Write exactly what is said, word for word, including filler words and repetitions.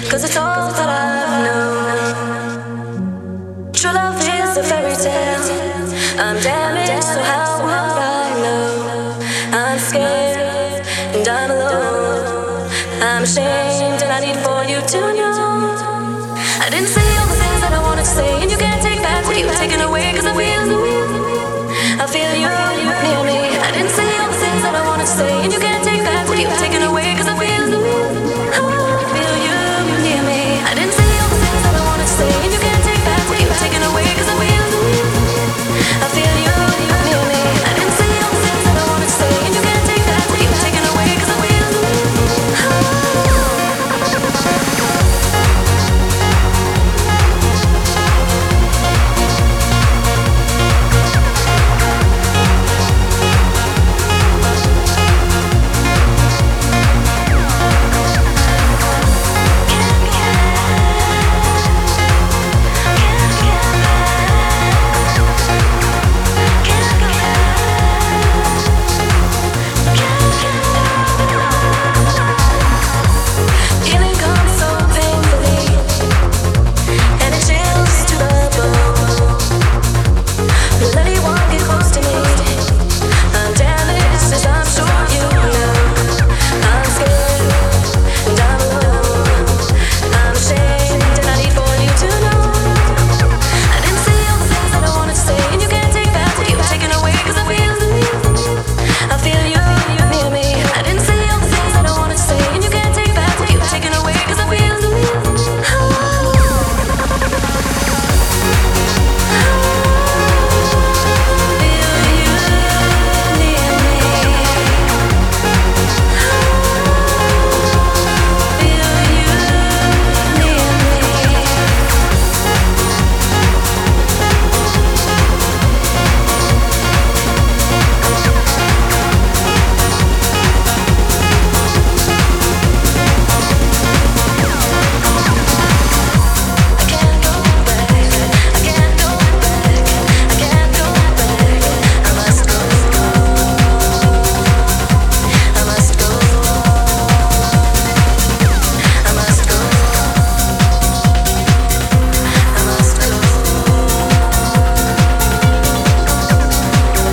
'cause it's all that I've known. True love is a fairy tale. I'm damaged, so how would I know? I'm scared and I'm alone. I'm ashamed and I need for you to know. I didn't say all the things that I wanted to say, and you can't take back what you've taken away, 'cause I feel I feel you near me. I didn't say all the things that I wanted to say, and you can't take back what you've taken away, 'cause I feel